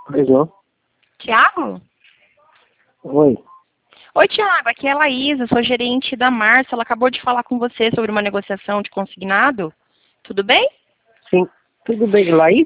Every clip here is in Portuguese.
Beijão. Tiago? Oi. Oi, Tiago, aqui é a Laísa, sou gerente da Márcia. Ela acabou de falar com você sobre uma negociação de consignado. Tudo bem? Sim. Tudo bem, Laís?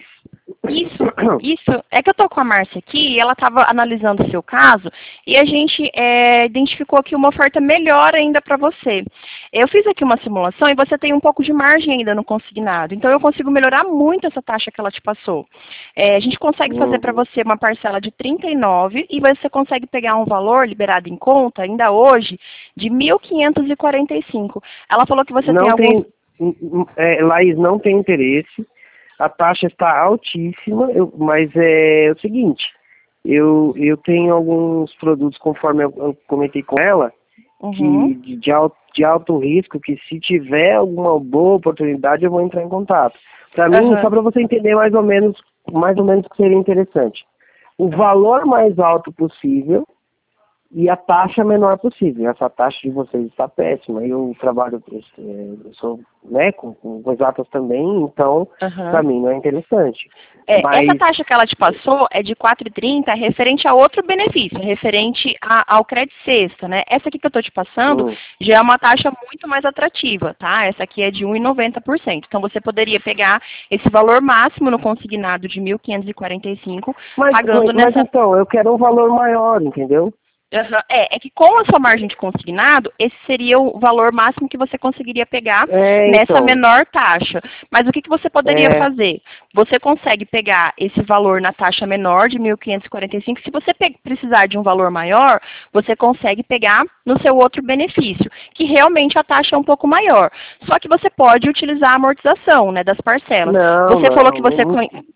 Isso. É que eu tô com a Márcia aqui e ela estava analisando o seu caso e a gente identificou aqui uma oferta melhor ainda para você. Eu fiz aqui uma simulação e você tem um pouco de margem ainda no consignado. Então eu consigo melhorar muito essa taxa que ela te passou. A gente consegue fazer para você uma parcela de 39 e você consegue pegar um valor liberado em conta ainda hoje de 1.545. Ela falou que você Não tem alguns... Laís, não tem interesse. A taxa está altíssima, mas é o seguinte, eu tenho alguns produtos, conforme eu comentei com ela, que de alto risco, que se tiver alguma boa oportunidade eu vou entrar em contato. Para mim, só para você entender mais ou menos o que seria interessante. O valor mais alto possível e a taxa menor possível. Essa taxa de vocês está péssima. Eu trabalho, eu sou, né, com exatas também, então, para mim não é interessante. Mas... Essa taxa que ela te passou é de 4,30 referente a outro benefício, referente ao crédito sexta, né? Essa aqui que eu estou te passando já é uma taxa muito mais atrativa, tá? Essa aqui é de 1,90%. Então, você poderia pegar esse valor máximo no consignado de 1.545, pagando nessa... Mas então, eu quero um valor maior, entendeu? É que com a sua margem de consignado, esse seria o valor máximo que você conseguiria pegar nessa menor taxa. Mas o que você poderia fazer? Você consegue pegar esse valor na taxa menor de 1.545. Se você precisar de um valor maior, você consegue pegar no seu outro benefício, que realmente a taxa é um pouco maior. Só que você pode utilizar a amortização, né, das parcelas. Você falou que você...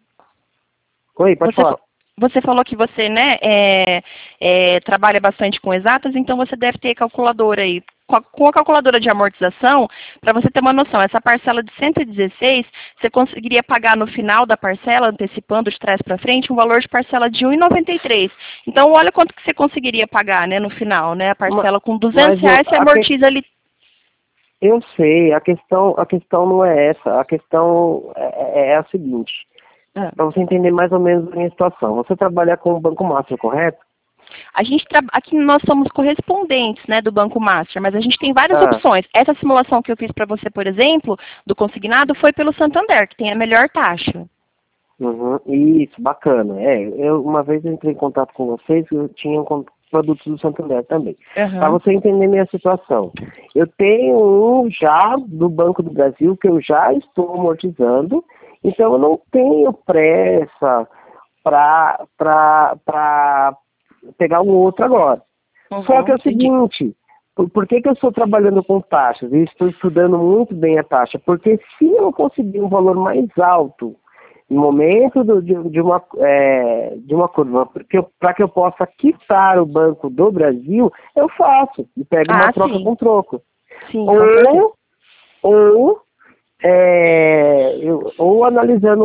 Oi, pode falar. Você falou que você, né, trabalha bastante com exatas, então você deve ter calculadora aí. Com a calculadora de amortização, para você ter uma noção, essa parcela de 116, você conseguiria pagar no final da parcela, antecipando de trás para frente, um valor de parcela de 1,93. Então, olha quanto que você conseguiria pagar, né, no final, né? A parcela com R$200, você amortiza ali. Eu sei, a questão não é essa. A questão é a seguinte. Para você entender mais ou menos a minha situação. Você trabalha com o Banco Master, correto? Aqui nós somos correspondentes, né, do Banco Master, mas a gente tem várias opções. Essa simulação que eu fiz para você, por exemplo, do consignado, foi pelo Santander, que tem a melhor taxa. Isso, bacana. Uma vez eu entrei em contato com vocês, eu tinha produtos do Santander também. Para você entender minha situação. Eu tenho um já do Banco do Brasil, que eu já estou amortizando, então eu não tenho pressa para pegar um outro agora. Só que é o seguinte, por que eu estou trabalhando com taxas? Eu estou estudando muito bem a taxa, porque se eu conseguir um valor mais alto no momento de uma curva, para que eu possa quitar o Banco do Brasil, eu faço e pego uma troca com troco. Ou analisando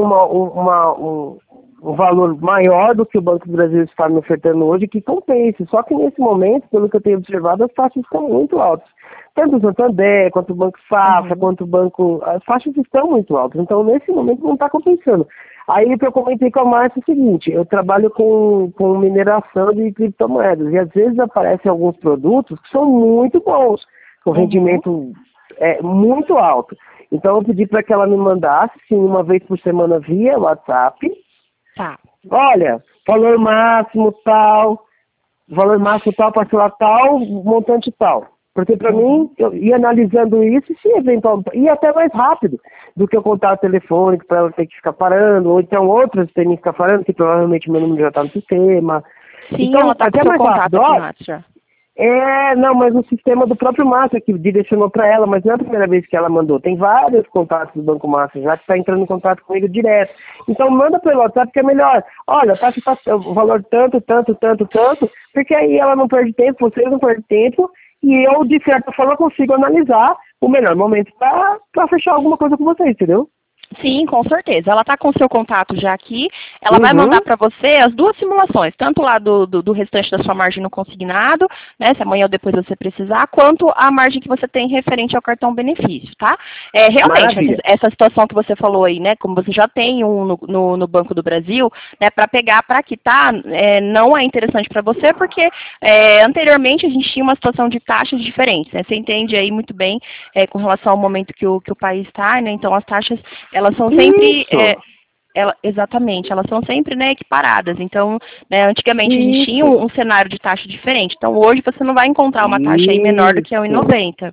um valor maior do que o Banco do Brasil está me ofertando hoje, que compense. Só que nesse momento, pelo que eu tenho observado, as taxas estão muito altas. Tanto o Santander, quanto o Banco Safra, quanto o Banco... As taxas estão muito altas. Então, nesse momento, não está compensando. Aí, o que eu comentei com a Márcia é o seguinte, eu trabalho com mineração de criptomoedas, e às vezes aparecem alguns produtos que são muito bons, com rendimento muito alto. Então, eu pedi para que ela me mandasse, sim, uma vez por semana via WhatsApp. Olha, valor máximo tal, parcela tal, montante tal. Porque para mim, eu ia analisando isso e se eventualmente, ia até mais rápido do que o contato telefônico para ela ter que ficar parando, ou então outras terem que ficar parando, que provavelmente meu número já está no sistema. Sim, então, ela está com seu contato aqui, Márcia. Não, mas no sistema do próprio Márcia, que direcionou para ela, mas não é a primeira vez que ela mandou. Tem vários contatos do Banco Márcia já que está entrando em contato comigo direto. Então manda pelo WhatsApp que é melhor. Olha, tá o valor tanto, porque aí ela não perde tempo, vocês não perdem tempo, e eu, de certa forma, consigo analisar o melhor momento para fechar alguma coisa com vocês, entendeu? Sim, com certeza. Ela está com o seu contato já aqui. Ela vai mandar para você as duas simulações, tanto lá do restante da sua margem no consignado, né, se amanhã ou depois você precisar, quanto a margem que você tem referente ao cartão benefício, tá? Realmente, essa situação que você falou aí, né, como você já tem um no Banco do Brasil, né, para pegar, para quitar, não é interessante para você, porque anteriormente a gente tinha uma situação de taxas diferentes, né? Você entende aí muito bem com relação ao momento que o país está, né? Então as taxas, elas são sempre... exatamente, elas são sempre, né, equiparadas. Então, né, antigamente a gente tinha um cenário de taxa diferente. Então, hoje você não vai encontrar uma taxa aí menor do que 1,90.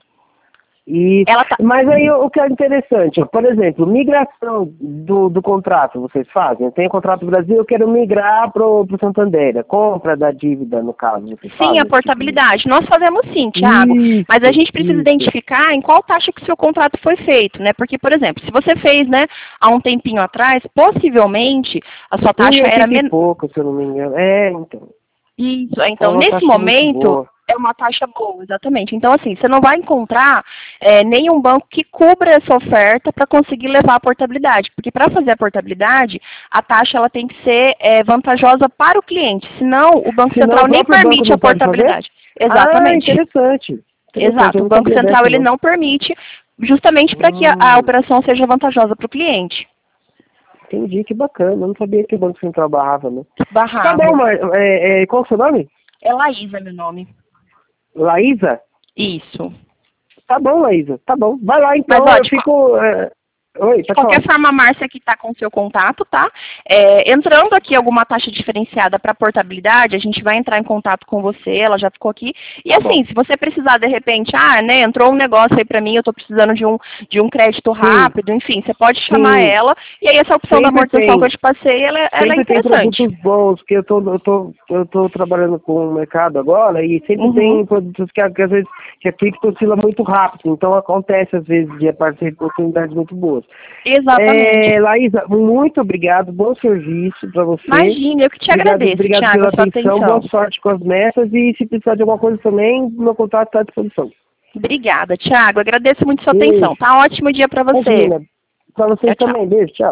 Mas aí o que é interessante, por exemplo, migração do contrato vocês fazem? Tem o contrato do Brasil, eu quero migrar para o Santander, a compra da dívida, no caso. Sim, a portabilidade. Nós fazemos sim, Thiago, mas a gente precisa identificar em qual taxa que o seu contrato foi feito, né? Porque, por exemplo, se você fez, né, há um tempinho atrás, possivelmente a sua taxa era menor. Pouco, se eu não me engano. Então. Isso, então nesse momento é uma taxa boa, exatamente. Então, assim, você não vai encontrar nenhum banco que cubra essa oferta para conseguir levar a portabilidade. Porque para fazer a portabilidade, a taxa ela tem que ser vantajosa para o cliente. Senão, o Banco Central nem permite a portabilidade. Exatamente. Interessante. Exato. O Banco Central ele não permite, justamente para que a operação seja vantajosa para o cliente. Entendi, que bacana. Eu não sabia que o Banco Central barrava, né? Barrava. Tá bom, mas qual é o seu nome? É Laísa, meu nome. Laísa? Isso. Tá bom, Laísa. Tá bom. Vai lá, então. Mas, ó, eu fico... Oi, de qualquer forma, a Márcia aqui está com o seu contato, tá? Entrando aqui alguma taxa diferenciada para portabilidade, a gente vai entrar em contato com você, ela já ficou aqui. E assim, se você precisar, de repente, né, entrou um negócio aí para mim, eu estou precisando de um crédito rápido, enfim, você pode chamar ela, e aí essa opção da amortização que eu te passei, ela é interessante. Tem produtos bons, porque eu tô trabalhando com o mercado agora, e sempre tem produtos que às vezes que a cripto oscila muito rápido, então acontece às vezes de aparecer oportunidades muito boas. Exatamente. Laísa, muito obrigado, bom serviço para você. Imagina, eu que te agradeço, obrigado Thiago, pela sua atenção, boa sorte com as metas e se precisar de alguma coisa também, meu contato está à disposição. Obrigada, Thiago, agradeço muito sua atenção, tá? Ótimo dia para você. Para vocês também, beijo, tchau.